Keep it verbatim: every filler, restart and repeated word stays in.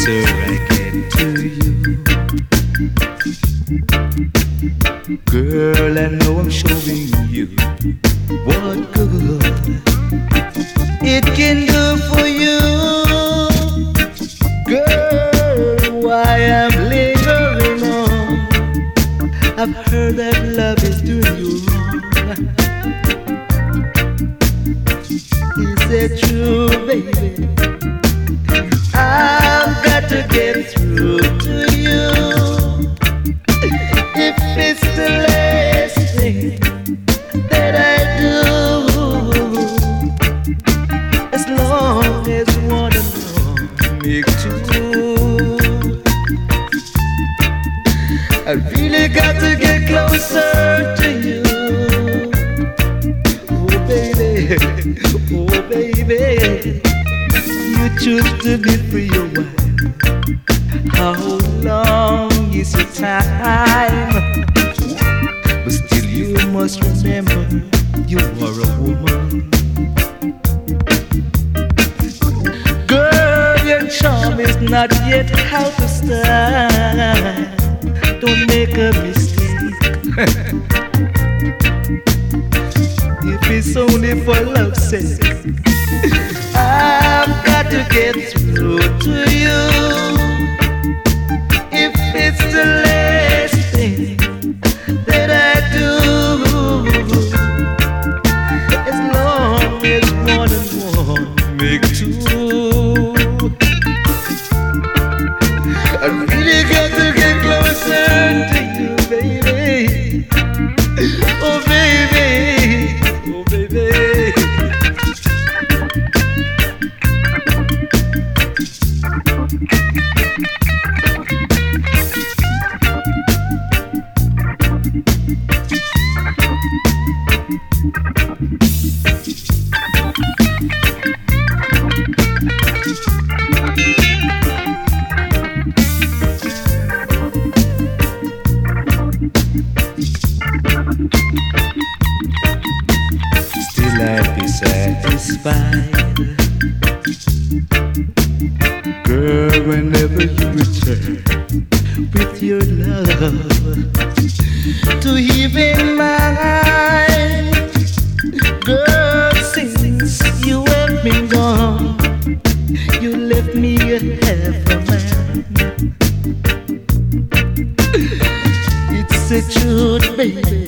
closer I get to you. Girl, I know I'm showing you what good it can do for you. Girl, why I'm lingering on? I've heard that love is doing you wrong. Is it true, baby? I've got to get through to you. If it's the last thing that I do, as long as one and one make two, I really got to get closer to you. Oh baby, oh baby, you choose to be free your while. How long is your time? But still you must remember you are a woman. Girl, your charm is not yet out of style. Don't make a mistake. If it's only for love's sake, I've got to get through to you. If it's the last thing that I do, as long as one and one make two, I really got to get closer to you, baby. Oh baby, oh baby. Still I'd be satisfied, girl, whenever you return with your love to even mine. Girl, since you have been gone, you left me a half a man. It's the truth, baby.